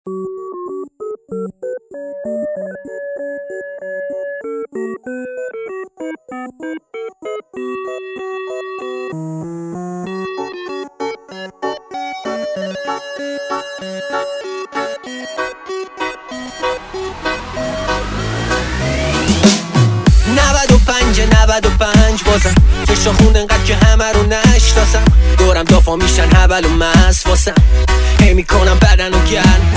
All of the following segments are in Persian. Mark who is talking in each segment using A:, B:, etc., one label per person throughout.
A: بازم چشا خون انقدر که همه رو نشناسم، دورم دافا میشن هبل و مست واسم، هی میکنم بدن و گرم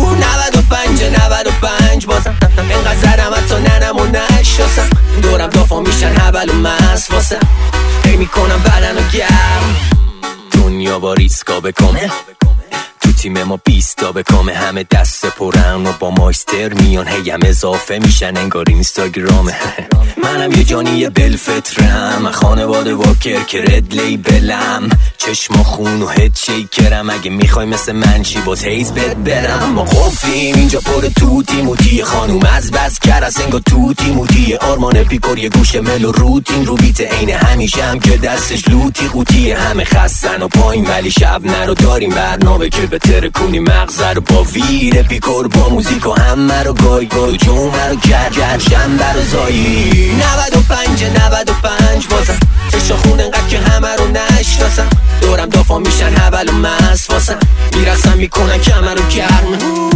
A: 95 بازم انقدر زدم حتی ننم و نشناسم، دورم دافا میشن هبل و مست واسم، هی میکنم بدن و گرم. دنیا با ریسکا بکامه، تو تیم ما 20 تا بکامه، همه دست پرن و با مایستر میان، هی هم اضافه میشن انگار اینستاگرامه. منم یه جانی یه بلفترم، خانواده واکر که رد لیبلم، چشما خون و هد شیکرم، اگه میخوای مثل من چی باز هیز بد برم. ما قفیم اینجا پر توتی موتی، خانوم از بس کرس انگار توتی موتی، آرمان پیکور یه گوشه ملو روتین رو بیت عین همیشه هم که دستش لوتی قوتیه، همه خستن و پایین ولی شب نرو داریم برنامه که بتره کنی مغزه رو با ویر پیکور، با موزیک و همه رو گای جومه رو گر شنبه رو زایی 95 بازم چشا خون انقدر که همه رو نشناسم، دورم دافا میشن هبل و مست واسم، میرسم میکنن کمر رو گرم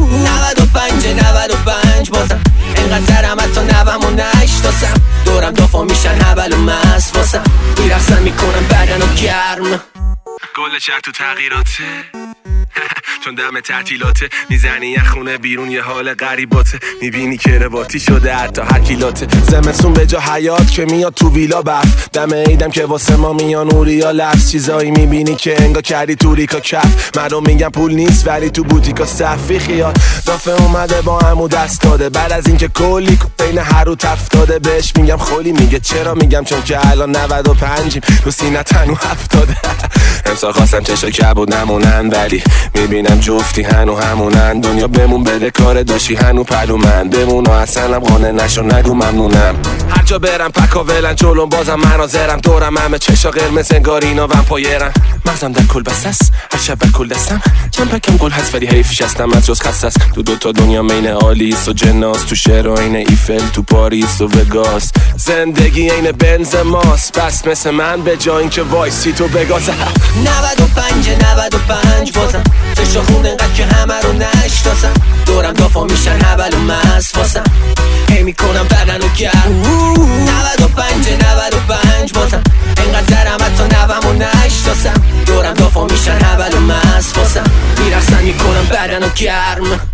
A: 95 بازم انقدر زرم حتی نوم و نشناسم، دورم دافا میشن هبل و مست واسم، میرسم میکنن بدن و گرم.
B: گل شهر تو تغییراته چون دم تعطیلاته، میزنی یه خونه بیرون یه حال غریباته، میبینی که رباطی شده حتی هر کیلاته، زمستون به جا حیات که میاد تو ویلا برف، دم عیدم که واسه ما میان اوریا لفظ، چیزایی میبینی که انگا کردی تو ریکا کف، مردم میگن پول نیست ولی تو بوتیکا صفی خیال، دافه اومده با همو دست داده، بعد از اینکه کلی بین هر رو تفتاده، بهش میگم خولی، میگه چرا، میگم چون که الان 95یم رو سینه تنو 70 امسال خواستم چشا کبود نمونن، ولی میبینم جفتی هنو همونن، دنیا بمون بده کار داشی هنو پلو من بمون و اصلا قانه نشو نگو ممنونم، هر جا برم پکا ولن جلوم بازم مناظرم، دورم همه چشا قرمز انگار اینا ومپایرن، مغزم در کل بس است هر شب بر کل دستم، چند پکم گل هست ولی حیفش هستم از جز خست است، تو دوتا دنیا مین آلیس و جناس، تو شهر و این ایفل، تو پاریس و وگاس، زندگی این بنز ماست، بس مثل من به جا این که وایسی تو بگازم
A: 95 بازم چشا خون انقدر که همه رو نشناسم، دورم دافا میشن هبل و مست واسم، هی میکنم بدن و گرم 95 بازم انقدر زرم حتی نوم و نشناسم، دورم دافا میشن هبل و مست واسم، میرسم میکنم بدن و گرم.